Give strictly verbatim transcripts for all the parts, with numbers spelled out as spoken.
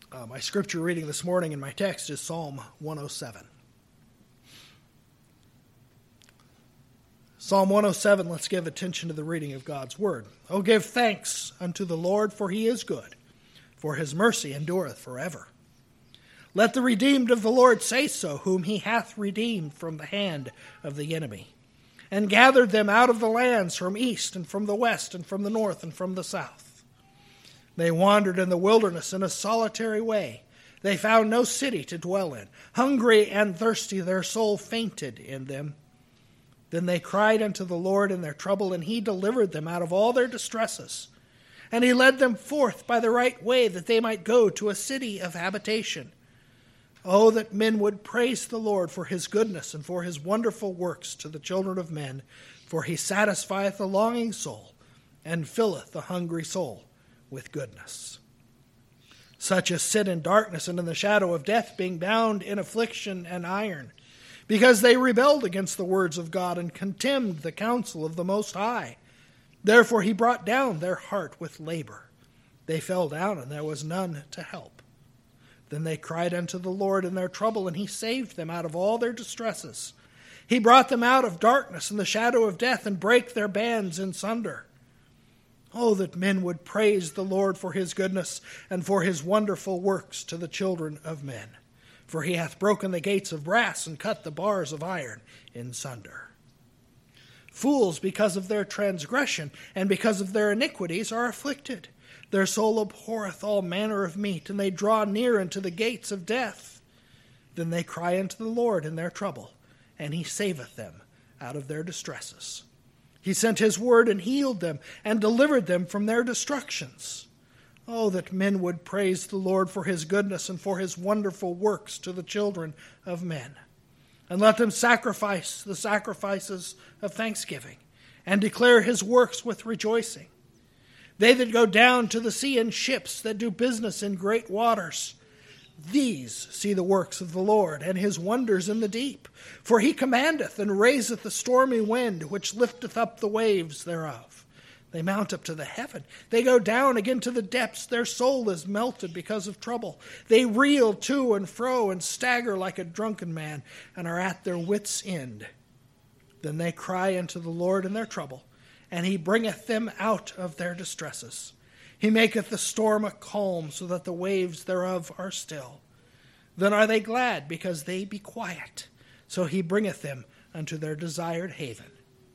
Uh, my scripture reading this morning in my text is Psalm one oh seven. Psalm one oh seven, let's give attention to the reading of God's word. Oh, give thanks unto the Lord, for he is good, for his mercy endureth forever. Let the redeemed of the Lord say so, whom he hath redeemed from the hand of the enemy, and gathered them out of the lands from east and from the west and from the north and from the south. They wandered in the wilderness in a solitary way. They found no city to dwell in. Hungry and thirsty, their soul fainted in them. Then they cried unto the Lord in their trouble, and he delivered them out of all their distresses. And he led them forth by the right way, that they might go to a city of habitation. Oh, that men would praise the Lord for his goodness and for his wonderful works to the children of men. For he satisfieth the longing soul, and filleth the hungry soul with goodness. Such as sit in darkness and in the shadow of death, being bound in affliction and iron, because they rebelled against the words of God and contemned the counsel of the Most High. Therefore he brought down their heart with labor. They fell down, and there was none to help. Then they cried unto the Lord in their trouble, and he saved them out of all their distresses. He brought them out of darkness and the shadow of death, and brake their bands in sunder. Oh, that men would praise the Lord for his goodness and for his wonderful works to the children of men. For he hath broken the gates of brass and cut the bars of iron in sunder. Fools, because of their transgression and because of their iniquities, are afflicted. Their soul abhorreth all manner of meat, and they draw near unto the gates of death. Then they cry unto the Lord in their trouble, and he saveth them out of their distresses. He sent his word and healed them, and delivered them from their destructions. Oh, that men would praise the Lord for his goodness and for his wonderful works to the children of men. And let them sacrifice the sacrifices of thanksgiving, and declare his works with rejoicing. They that go down to the sea in ships, that do business in great waters, these see the works of the Lord, and his wonders in the deep. For he commandeth and raiseth the stormy wind, which lifteth up the waves thereof. They mount up to the heaven. They go down again to the depths. Their soul is melted because of trouble. They reel to and fro and stagger like a drunken man, and are at their wits' end. Then they cry unto the Lord in their trouble, and he bringeth them out of their distresses. He maketh the storm a calm, so that the waves thereof are still. Then are they glad, because they be quiet. So he bringeth them unto their desired haven.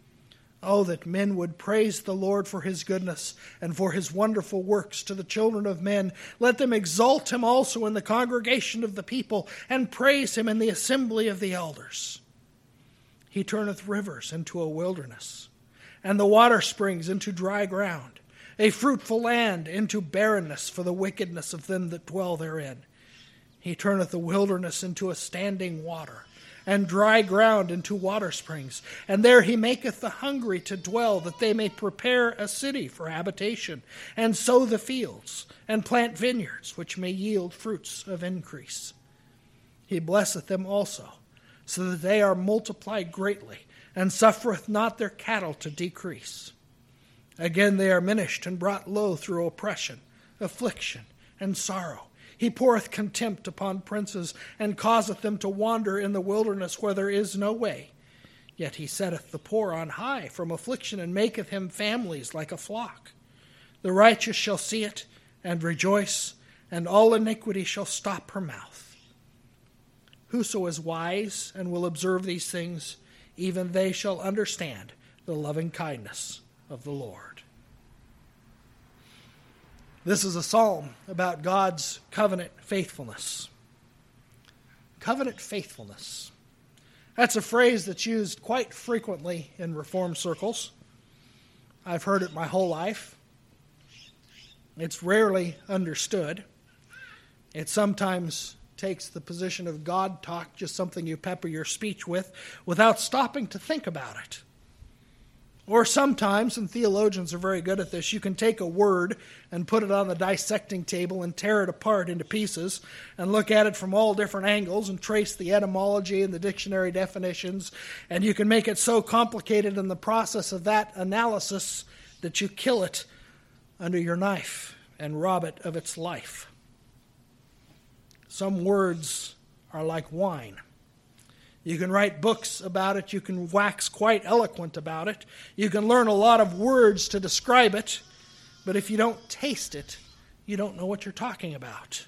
Oh, that men would praise the Lord for his goodness and for his wonderful works to the children of men. Let them exalt him also in the congregation of the people, and praise him in the assembly of the elders. He turneth rivers into a wilderness, and the water springs into dry ground, a fruitful land into barrenness for the wickedness of them that dwell therein. He turneth the wilderness into a standing water, and dry ground into water springs. And there he maketh the hungry to dwell, that they may prepare a city for habitation, and sow the fields, and plant vineyards, which may yield fruits of increase. He blesseth them also, so that they are multiplied greatly, and suffereth not their cattle to decrease. Again they are minished and brought low through oppression, affliction, and sorrow. He poureth contempt upon princes, and causeth them to wander in the wilderness where there is no way. Yet he setteth the poor on high from affliction, and maketh him families like a flock. The righteous shall see it, and rejoice, and all iniquity shall stop her mouth. Whoso is wise and will observe these things, even they shall understand the loving kindness of the Lord. This is a psalm about God's covenant faithfulness. Covenant faithfulness. That's a phrase that's used quite frequently in Reformed circles. I've heard it my whole life. It's rarely understood. It sometimes takes the position of God talk, just something you pepper your speech with, without stopping to think about it. Or sometimes, and theologians are very good at this, you can take a word and put it on the dissecting table and tear it apart into pieces and look at it from all different angles and trace the etymology and the dictionary definitions, and you can make it so complicated in the process of that analysis that you kill it under your knife and rob it of its life. Some words are like wine. You can write books about it. You can wax quite eloquent about it. You can learn a lot of words to describe it. But if you don't taste it, you don't know what you're talking about.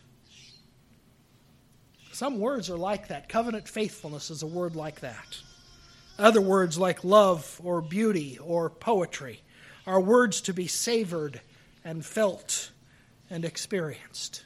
Some words are like that. Covenant faithfulness is a word like that. Other words like love or beauty or poetry are words to be savored and felt and experienced.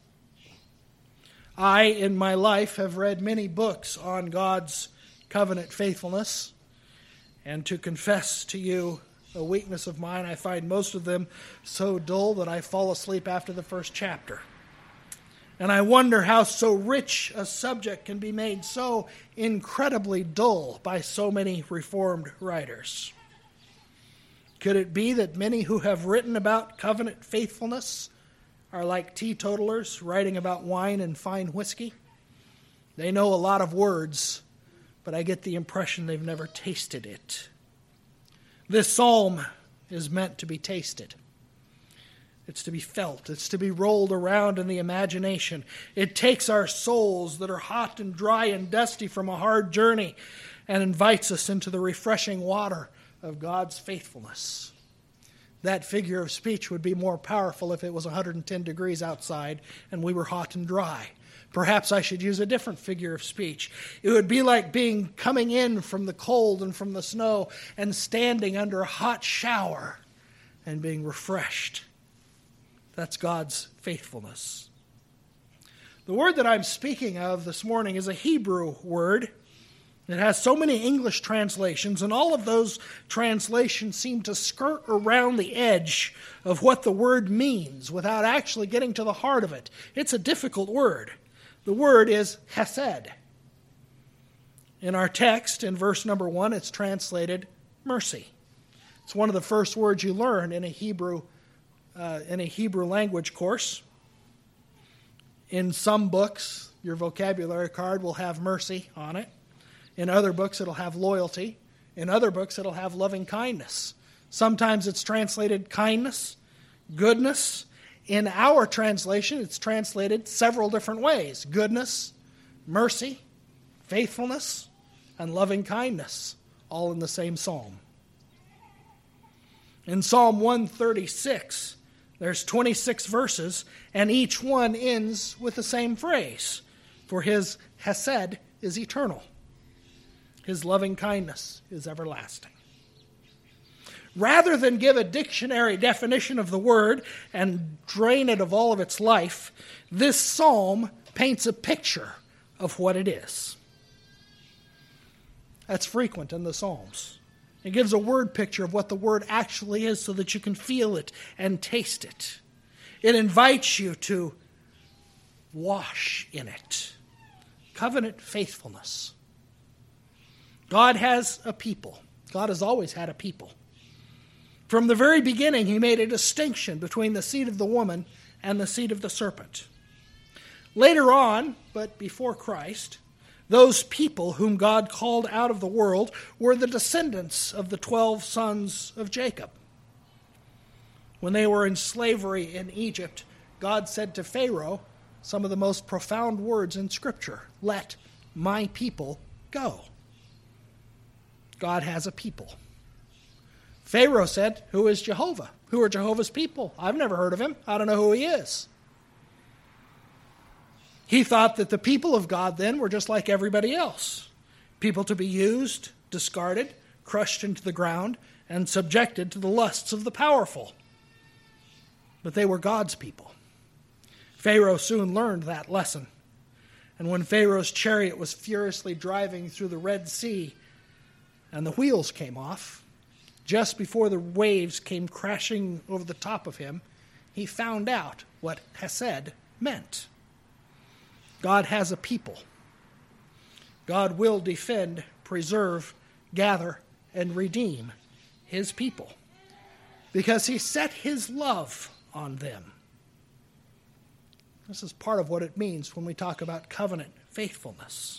I, in my life, have read many books on God's covenant faithfulness, and to confess to you a weakness of mine, I find most of them so dull that I fall asleep after the first chapter. And I wonder how so rich a subject can be made so incredibly dull by so many Reformed writers. Could it be that many who have written about covenant faithfulness are like teetotalers writing about wine and fine whiskey? They know a lot of words, but I get the impression they've never tasted it. This psalm is meant to be tasted. It's to be felt. It's to be rolled around in the imagination. It takes our souls that are hot and dry and dusty from a hard journey and invites us into the refreshing water of God's faithfulness. That figure of speech would be more powerful if it was one hundred ten degrees outside and we were hot and dry. Perhaps I should use a different figure of speech. It would be like being coming in from the cold and from the snow and standing under a hot shower and being refreshed. That's God's faithfulness. The word that I'm speaking of this morning is a Hebrew word. It has so many English translations, and all of those translations seem to skirt around the edge of what the word means without actually getting to the heart of it. It's a difficult word. The word is hesed. In our text, in verse number one, it's translated mercy. It's one of the first words you learn in a Hebrew uh, in a Hebrew language course. In some books, your vocabulary card will have mercy on it. In other books, it'll have loyalty. In other books, it'll have loving kindness. Sometimes it's translated kindness, goodness. In our translation, it's translated several different ways. Goodness, mercy, faithfulness, and loving kindness, all in the same psalm. In Psalm one thirty-six, there's twenty-six verses, and each one ends with the same phrase. For his hesed is eternal. His loving kindness is everlasting. Rather than give a dictionary definition of the word and drain it of all of its life, this psalm paints a picture of what it is. That's frequent in the Psalms. It gives a word picture of what the word actually is so that you can feel it and taste it. It invites you to wash in it. Covenant faithfulness. God has a people. God has always had a people. From the very beginning, he made a distinction between the seed of the woman and the seed of the serpent. Later on, but before Christ, those people whom God called out of the world were the descendants of the twelve sons of Jacob. When they were in slavery in Egypt, God said to Pharaoh some of the most profound words in Scripture: "Let my people go." God has a people. Pharaoh said, "Who is Jehovah? Who are Jehovah's people? I've never heard of him. I don't know who he is." He thought that the people of God then were just like everybody else. People to be used, discarded, crushed into the ground, and subjected to the lusts of the powerful. But they were God's people. Pharaoh soon learned that lesson. And when Pharaoh's chariot was furiously driving through the Red Sea and the wheels came off, just before the waves came crashing over the top of him, he found out what hesed meant. God has a people. God will defend, preserve, gather, and redeem his people because he set his love on them. This is part of what it means when we talk about covenant faithfulness.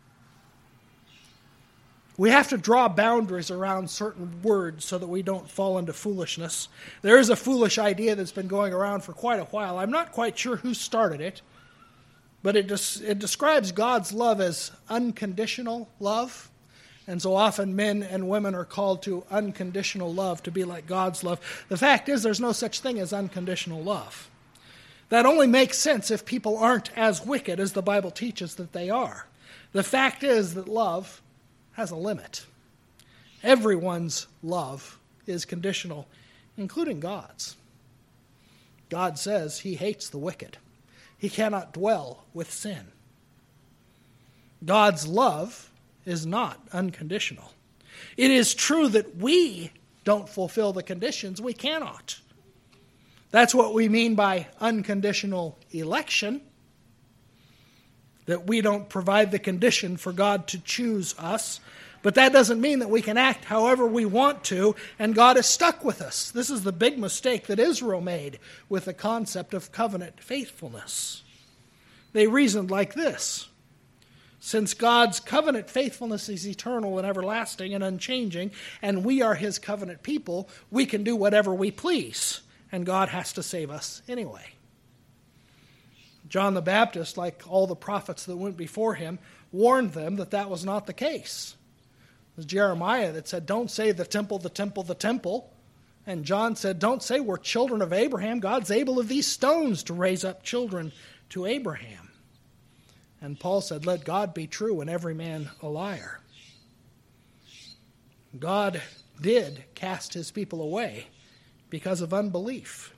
We have to draw boundaries around certain words so that we don't fall into foolishness. There is a foolish idea that's been going around for quite a while. I'm not quite sure who started it, But it, des- it describes God's love as unconditional love. And so often men and women are called to unconditional love, to be like God's love. The fact is, there's no such thing as unconditional love. That only makes sense if people aren't as wicked as the Bible teaches that they are. The fact is that love has a limit. Everyone's love is conditional, including God's. God says he hates the wicked. He cannot dwell with sin. God's love is not unconditional. It is true that we don't fulfill the conditions. We cannot. That's what we mean by unconditional election, that we don't provide the condition for God to choose us. But that doesn't mean that we can act however we want to, and God is stuck with us. This is the big mistake that Israel made with the concept of covenant faithfulness. They reasoned like this: since God's covenant faithfulness is eternal and everlasting and unchanging, and we are his covenant people, we can do whatever we please, and God has to save us anyway. John the Baptist, like all the prophets that went before him, warned them that that was not the case. It was Jeremiah that said, don't say the temple, the temple, the temple. And John said, don't say we're children of Abraham. God's able of these stones to raise up children to Abraham. And Paul said, let God be true and every man a liar. God did cast his people away because of unbelief.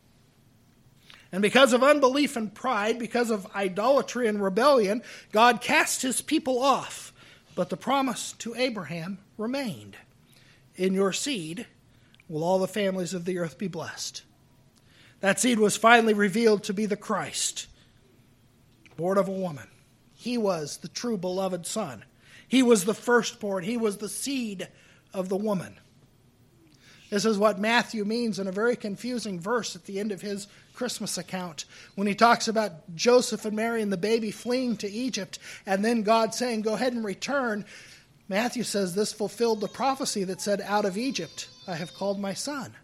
And because of unbelief and pride, because of idolatry and rebellion, God cast his people off. But the promise to Abraham remained. In your seed will all the families of the earth be blessed. That seed was finally revealed to be the Christ, born of a woman. He was the true beloved Son. He was the firstborn. He was the seed of the woman. This is what Matthew means in a very confusing verse at the end of his Christmas account, when he talks about Joseph and Mary and the baby fleeing to Egypt, and then God saying, go ahead and return. Matthew says this fulfilled the prophecy that said, out of Egypt I have called my son.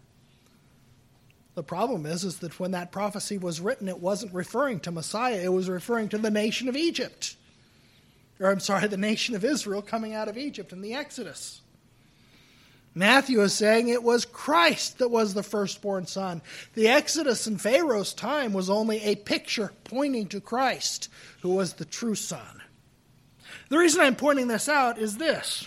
The problem is, is that when that prophecy was written, it wasn't referring to Messiah. It was referring to the nation of Egypt. Or I'm sorry, the nation of Israel coming out of Egypt in the Exodus. Matthew is saying it was Christ that was the firstborn son. The Exodus in Pharaoh's time was only a picture pointing to Christ, who was the true son. The reason I'm pointing this out is this.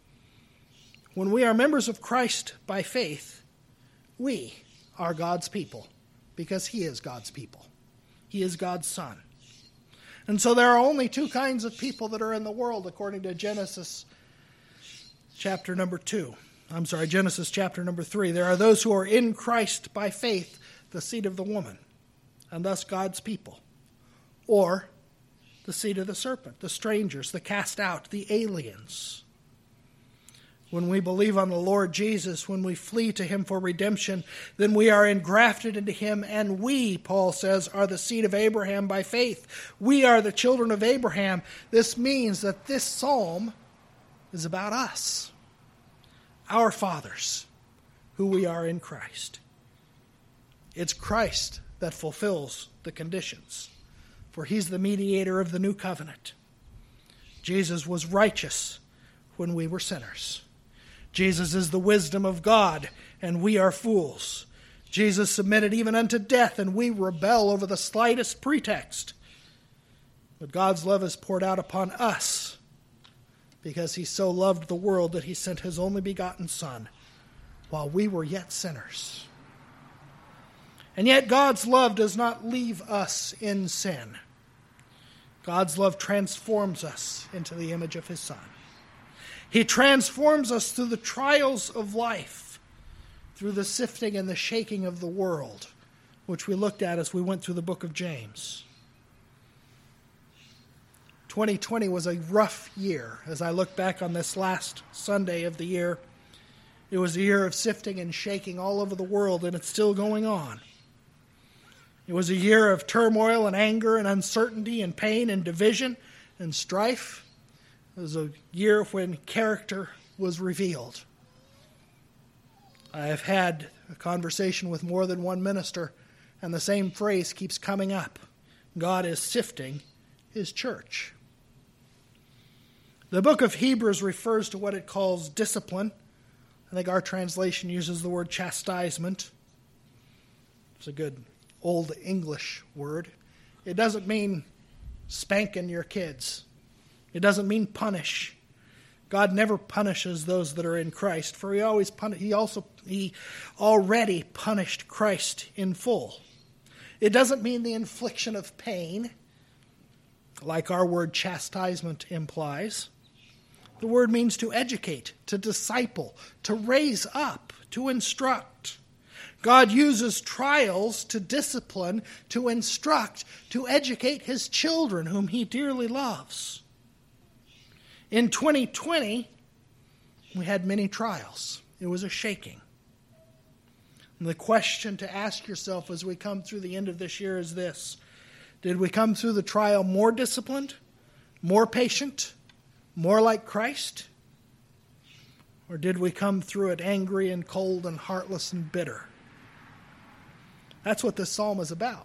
When we are members of Christ by faith, we are God's people, because he is God's people. He is God's son. And so there are only two kinds of people that are in the world, according to Genesis chapter number two. I'm sorry, Genesis chapter number three. There are those who are in Christ by faith, the seed of the woman, and thus God's people. Or the seed of the serpent, the strangers, the cast out, the aliens. When we believe on the Lord Jesus, when we flee to him for redemption, then we are engrafted into him, and we, Paul says, are the seed of Abraham by faith. We are the children of Abraham. This means that this psalm is about us. Our fathers, who we are in Christ. It's Christ that fulfills the conditions, for he's the mediator of the new covenant. Jesus was righteous when we were sinners. Jesus is the wisdom of God, and we are fools. Jesus submitted even unto death, and we rebel over the slightest pretext. But God's love is poured out upon us, because he so loved the world that he sent his only begotten Son while we were yet sinners. And yet God's love does not leave us in sin. God's love transforms us into the image of his Son. He transforms us through the trials of life, through the sifting and the shaking of the world, which we looked at as we went through the book of James. twenty twenty was a rough year. As I look back on this last Sunday of the year, it was a year of sifting and shaking all over the world, and it's still going on. It was a year of turmoil and anger and uncertainty and pain and division and strife. It was a year when character was revealed. I have had a conversation with more than one minister, and the same phrase keeps coming up. God is sifting his church. The book of Hebrews refers to what it calls discipline. I think our translation uses the word chastisement. It's a good old English word. It doesn't mean spanking your kids. It doesn't mean punish. God never punishes those that are in Christ, for he always pun- he also he already punished Christ in full. It doesn't mean the infliction of pain, like our word chastisement implies. The word means to educate, to disciple, to raise up, to instruct. God uses trials to discipline, to instruct, to educate his children whom he dearly loves. In twenty twenty, we had many trials. It was a shaking. And the question to ask yourself as we come through the end of this year is this: did we come through the trial more disciplined, more patient, more like Christ? Or did we come through it angry and cold and heartless and bitter? That's what this psalm is about.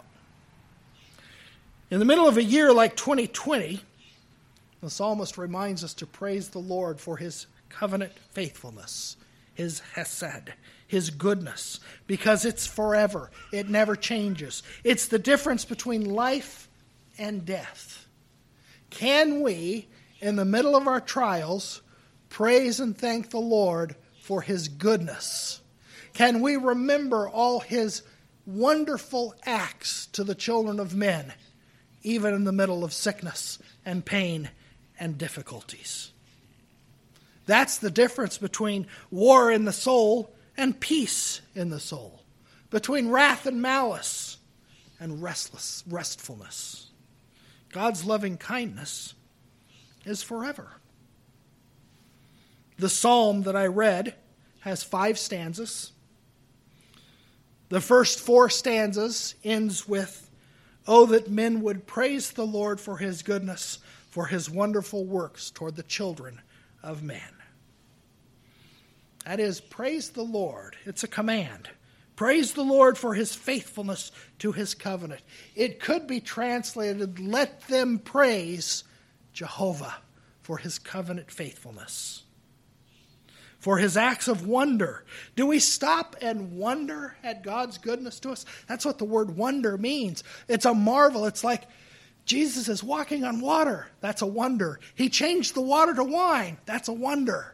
In the middle of a year like twenty twenty, the psalmist reminds us to praise the Lord for his covenant faithfulness, his hesed, his goodness, because it's forever. It never changes. It's the difference between life and death. Can we, in the middle of our trials, praise and thank the Lord for his goodness? Can we remember all his wonderful acts to the children of men, even in the middle of sickness and pain and difficulties? That's the difference between war in the soul and peace in the soul, between wrath and malice and restless restfulness. God's loving kindness is forever. The psalm that I read has five stanzas. The first four stanzas ends with, "Oh, that men would praise the Lord for his goodness, for his wonderful works toward the children of men." That is, praise the Lord. It's a command. Praise the Lord for his faithfulness to his covenant. It could be translated, let them praise Jehovah for his covenant faithfulness, for his acts of wonder. Do we stop and wonder at God's goodness to us? That's what the word wonder means. It's a marvel. It's like Jesus is walking on water. That's a wonder. He changed the water to wine. That's a wonder.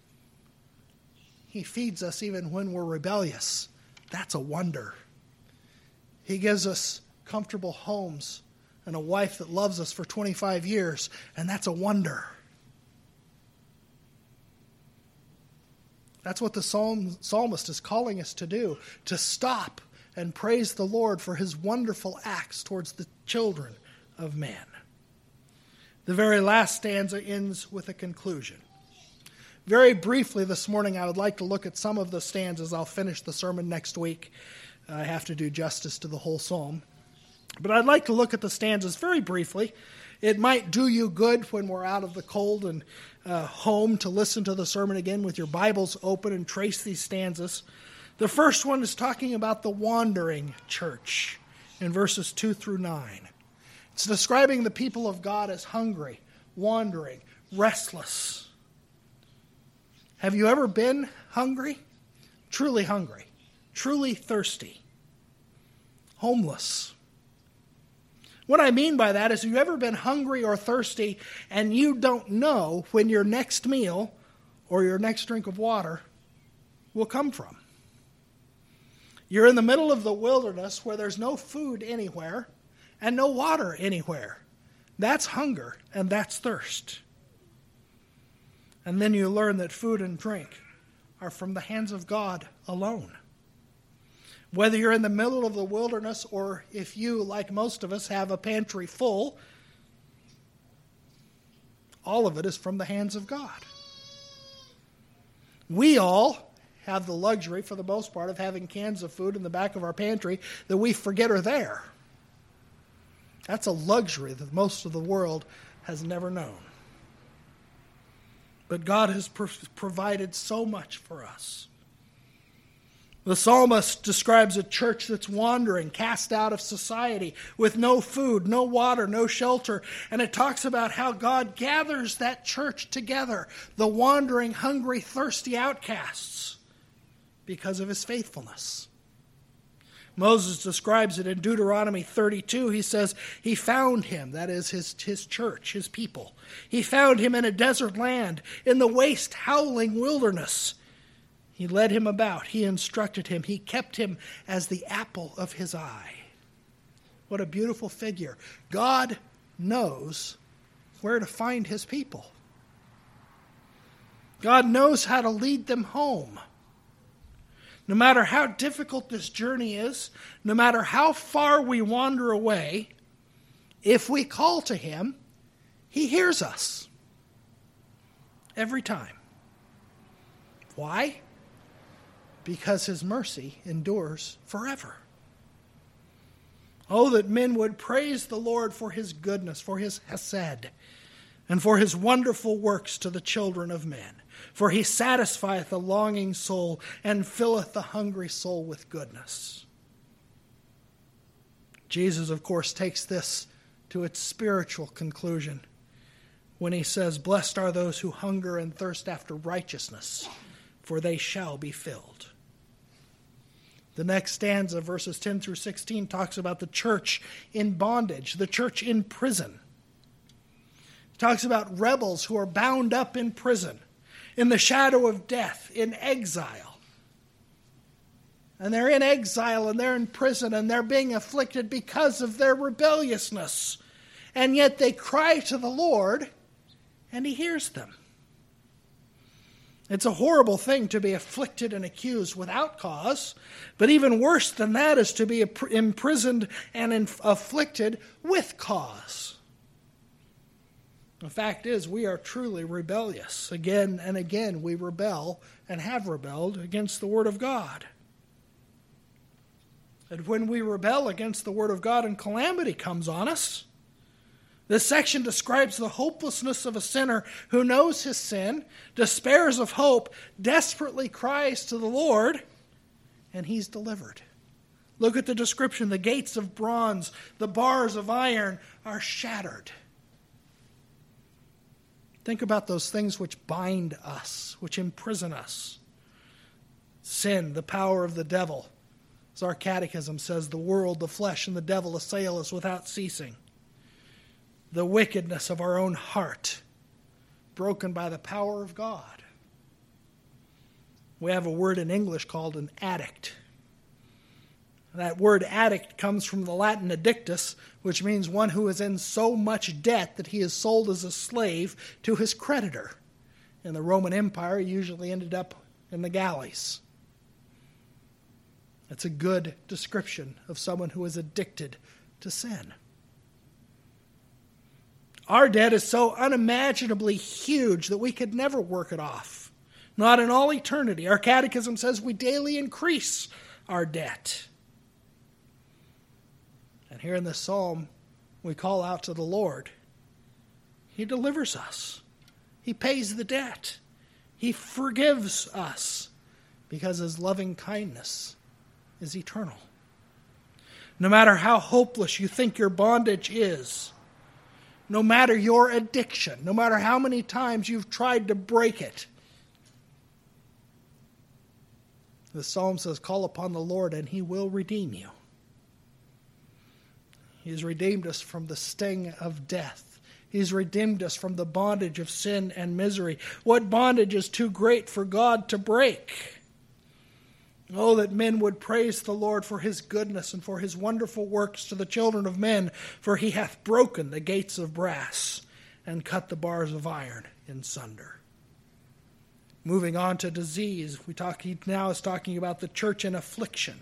He feeds us even when we're rebellious. That's a wonder. He gives us comfortable homes and a wife that loves us for twenty-five years, and that's a wonder. That's what the psalm, psalmist is calling us to do, to stop and praise the Lord for his wonderful acts towards the children of man. The very last stanza ends with a conclusion. Very briefly this morning, I would like to look at some of the stanzas. I'll finish the sermon next week. I have to do justice to the whole psalm. But I'd like to look at the stanzas very briefly. It might do you good when we're out of the cold and uh, home to listen to the sermon again with your Bibles open and trace these stanzas. The first one is talking about the wandering church in verses two through nine. It's describing the people of God as hungry, wandering, restless. Have you ever been hungry? Truly hungry, truly thirsty, homeless? What I mean by that is, have you ever been hungry or thirsty and you don't know when your next meal or your next drink of water will come from? You're in the middle of the wilderness where there's no food anywhere and no water anywhere. That's hunger and that's thirst. And then you learn that food and drink are from the hands of God alone. Whether you're in the middle of the wilderness or if you, like most of us, have a pantry full, all of it is from the hands of God. We all have the luxury, for the most part, of having cans of food in the back of our pantry that we forget are there. That's a luxury that most of the world has never known. But God has pro- provided so much for us. The psalmist describes a church that's wandering, cast out of society, with no food, no water, no shelter. And it talks about how God gathers that church together, the wandering, hungry, thirsty outcasts, because of his faithfulness. Moses describes it in Deuteronomy thirty-two. He says, he found him, that is his, his church, his people. He found him in a desert land, in the waste, howling wilderness. He led him about. He instructed him. He kept him as the apple of his eye. What a beautiful figure. God knows where to find his people. God knows how to lead them home. No matter how difficult this journey is, no matter how far we wander away, if we call to him, he hears us. Every time. Why? Because his mercy endures forever. Oh, that men would praise the Lord for his goodness, for his hesed, and for his wonderful works to the children of men. For he satisfieth the longing soul, and filleth the hungry soul with goodness. Jesus, of course, takes this to its spiritual conclusion when he says, "Blessed are those who hunger and thirst after righteousness, for they shall be filled." The next stanza, verses ten through sixteen, talks about the church in bondage, the church in prison. It talks about rebels who are bound up in prison, in the shadow of death, in exile. And they're in exile and they're in prison and they're being afflicted because of their rebelliousness. And yet they cry to the Lord and he hears them. It's a horrible thing to be afflicted and accused without cause, but even worse than that is to be imprisoned and afflicted with cause. The fact is, we are truly rebellious. Again and again we rebel and have rebelled against the Word of God. And when we rebel against the Word of God and calamity comes on us, this section describes the hopelessness of a sinner who knows his sin, despairs of hope, desperately cries to the Lord, and he's delivered. Look at the description. The gates of bronze, the bars of iron are shattered. Think about those things which bind us, which imprison us. Sin, the power of the devil. As our catechism says, the world, the flesh, and the devil assail us without ceasing. The wickedness of our own heart, broken by the power of God. We have a word in English called an addict. That word addict comes from the Latin addictus, which means one who is in so much debt that he is sold as a slave to his creditor. In the Roman Empire, he usually ended up in the galleys. That's a good description of someone who is addicted to sin. Our debt is so unimaginably huge that we could never work it off. Not in all eternity. Our catechism says we daily increase our debt. And here in this psalm, we call out to the Lord. He delivers us. He pays the debt. He forgives us because his loving kindness is eternal. No matter how hopeless you think your bondage is, no matter your addiction, no matter how many times you've tried to break it, the psalm says, call upon the Lord and he will redeem you. He's redeemed us from the sting of death. He's redeemed us from the bondage of sin and misery. What bondage is too great for God to break? Oh, that men would praise the Lord for his goodness and for his wonderful works to the children of men, for he hath broken the gates of brass and cut the bars of iron in sunder. Moving on to disease, we talk, he now is talking about the church in affliction.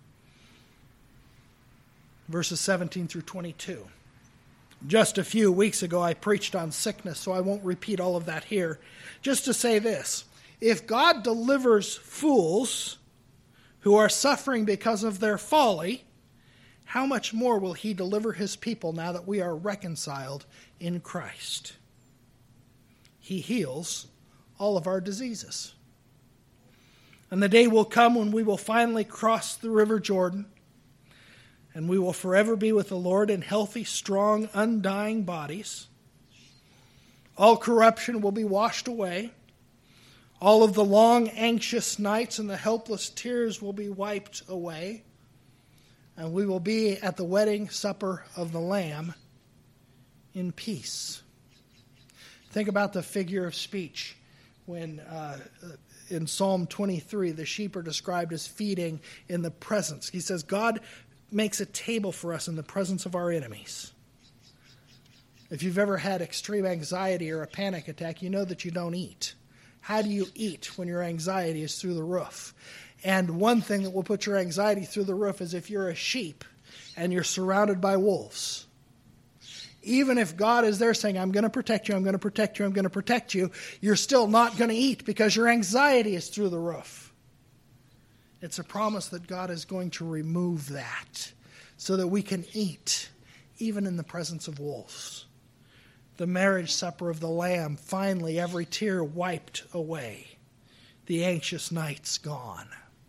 Verses seventeen through twenty-two. Just a few weeks ago I preached on sickness, so I won't repeat all of that here. Just to say this, if God delivers fools who are suffering because of their folly, how much more will he deliver his people now that we are reconciled in Christ? He heals all of our diseases. And the day will come when we will finally cross the river Jordan, and we will forever be with the Lord in healthy, strong, undying bodies. All corruption will be washed away. All of the long, anxious nights and the helpless tears will be wiped away. And we will be at the wedding supper of the Lamb in peace. Think about the figure of speech when uh, in Psalm twenty-three, the sheep are described as feeding in the presence. He says, God makes a table for us in the presence of our enemies. If you've ever had extreme anxiety or a panic attack, you know that you don't eat. How do you eat when your anxiety is through the roof? And one thing that will put your anxiety through the roof is if you're a sheep and you're surrounded by wolves. Even if God is there saying, I'm going to protect you, I'm going to protect you, I'm going to protect you, you're still not going to eat because your anxiety is through the roof. It's a promise that God is going to remove that so that we can eat, even in the presence of wolves. The marriage supper of the Lamb, finally every tear wiped away. The anxious nights gone.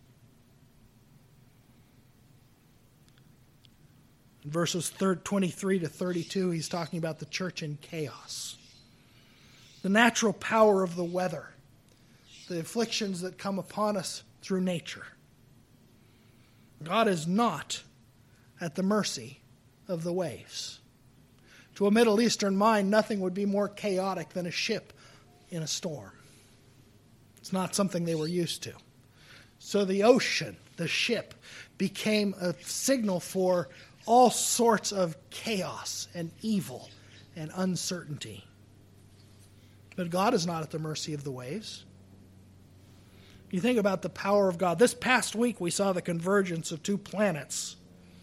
In verses twenty-three to thirty-two, he's talking about the church in chaos. The natural power of the weather. The afflictions that come upon us through nature. God is not at the mercy of the waves. To a Middle Eastern mind, nothing would be more chaotic than a ship in a storm. It's not something they were used to. So the ocean, the ship, became a signal for all sorts of chaos and evil and uncertainty. But God is not at the mercy of the waves. You think about the power of God. This past week we saw the convergence of two planets.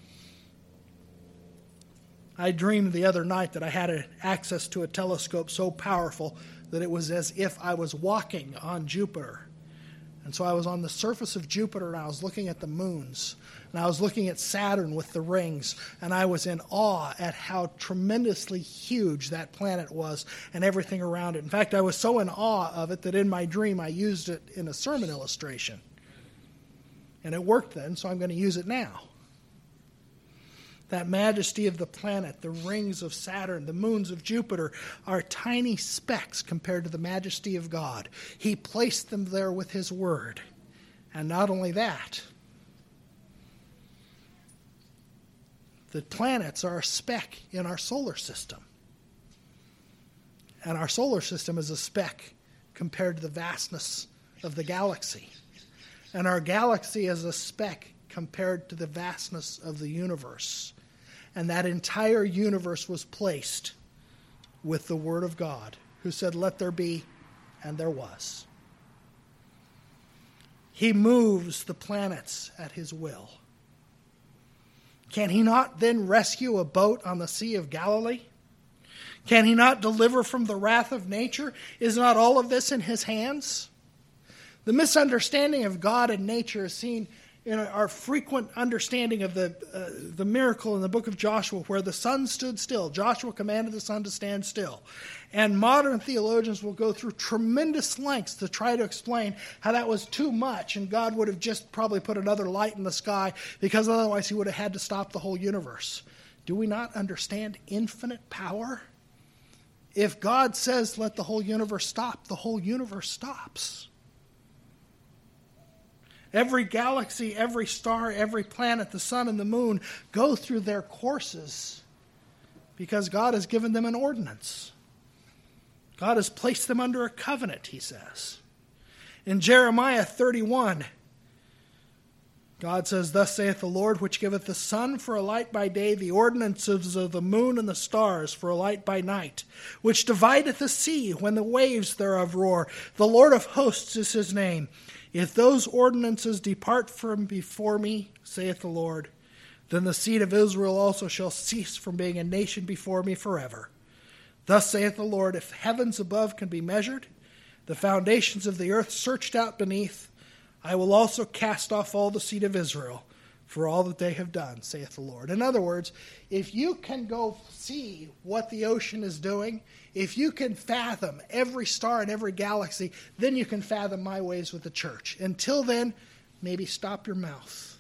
I dreamed the other night that I had access to a telescope so powerful that it was as if I was walking on Jupiter. And so I was on the surface of Jupiter and I was looking at the moons. And I was looking at Saturn with the rings. And I was in awe at how tremendously huge that planet was and everything around it. In fact, I was so in awe of it that in my dream I used it in a sermon illustration. And it worked then, so I'm going to use it now. That majesty of the planet, the rings of Saturn, the moons of Jupiter are tiny specks compared to the majesty of God. He placed them there with His Word. And not only that, the planets are a speck in our solar system. And our solar system is a speck compared to the vastness of the galaxy. And our galaxy is a speck compared to the vastness of the universe. And that entire universe was placed with the Word of God, who said, let there be, and there was. He moves the planets at His will. Can He not then rescue a boat on the Sea of Galilee? Can He not deliver from the wrath of nature? Is not all of this in His hands? The misunderstanding of God and nature is seen in our frequent understanding of the uh, the miracle in the book of Joshua where the sun stood still. Joshua commanded the sun to stand still. And modern theologians will go through tremendous lengths to try to explain how that was too much and God would have just probably put another light in the sky because otherwise He would have had to stop the whole universe. Do we not understand infinite power? If God says let the whole universe stop, the whole universe stops. Every galaxy, every star, every planet, the sun and the moon go through their courses because God has given them an ordinance. God has placed them under a covenant, He says. In Jeremiah thirty-one, God says, thus saith the Lord, which giveth the sun for a light by day, the ordinances of the moon and the stars for a light by night, which divideth the sea when the waves thereof roar. The Lord of hosts is His name. If those ordinances depart from before me, saith the Lord, then the seed of Israel also shall cease from being a nation before me forever. Thus saith the Lord, if heavens above can be measured, the foundations of the earth searched out beneath, I will also cast off all the seed of Israel for all that they have done, saith the Lord. In other words, if you can go see what the ocean is doing, if you can fathom every star in every galaxy, then you can fathom my ways with the church. Until then, maybe stop your mouth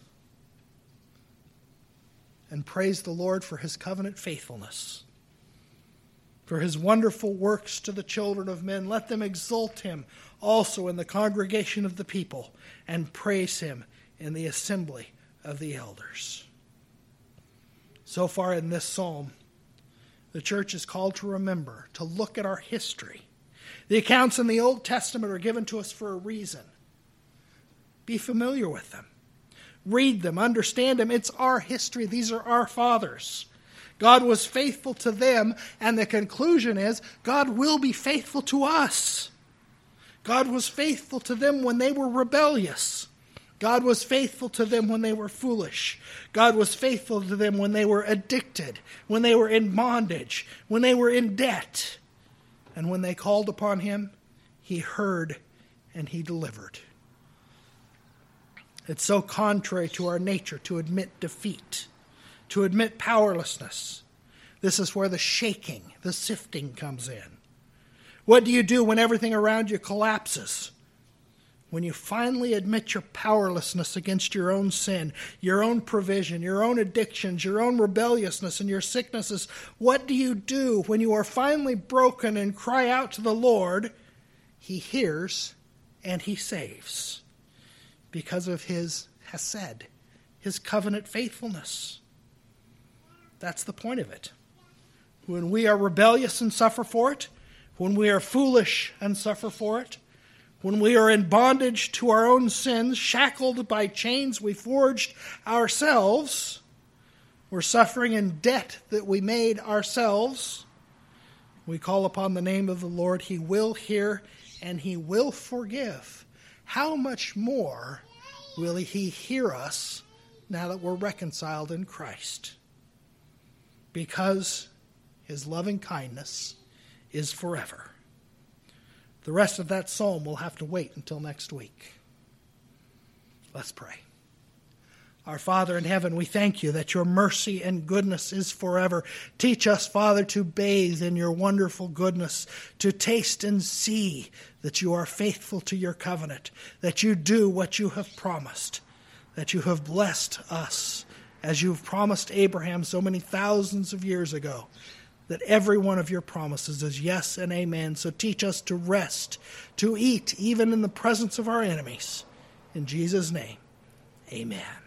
and praise the Lord for his covenant faithfulness, for his wonderful works to the children of men. Let them exalt him also in the congregation of the people, and praise him in the assembly of the elders. So far in this psalm, the church is called to remember, to look at our history. The accounts in the Old Testament are given to us for a reason. Be familiar with them. Read them, understand them. It's our history. These are our fathers. God was faithful to them, and the conclusion is God will be faithful to us. God was faithful to them when they were rebellious. God was faithful to them when they were foolish. God was faithful to them when they were addicted, when they were in bondage, when they were in debt. And when they called upon him, he heard and he delivered. It's so contrary to our nature to admit defeat, to admit powerlessness. This is where the shaking, the sifting comes in. What do you do when everything around you collapses? When you finally admit your powerlessness against your own sin, your own provision, your own addictions, your own rebelliousness, and your sicknesses, what do you do when you are finally broken and cry out to the Lord? He hears and he saves because of his hesed, his covenant faithfulness. That's the point of it. When we are rebellious and suffer for it, when we are foolish and suffer for it, when we are in bondage to our own sins, shackled by chains we forged ourselves, we're suffering in debt that we made ourselves, we call upon the name of the Lord, he will hear and he will forgive. How much more will he hear us now that we're reconciled in Christ? Because his loving kindness is forever. The rest of that psalm will have to wait until next week. Let's pray. Our Father in heaven, we thank you that your mercy and goodness is forever. Teach us, Father, to bathe in your wonderful goodness, to taste and see that you are faithful to your covenant, that you do what you have promised, that you have blessed us as you've promised Abraham so many thousands of years ago, that every one of your promises is yes and amen. So teach us to rest, to eat, even in the presence of our enemies. In Jesus' name, amen.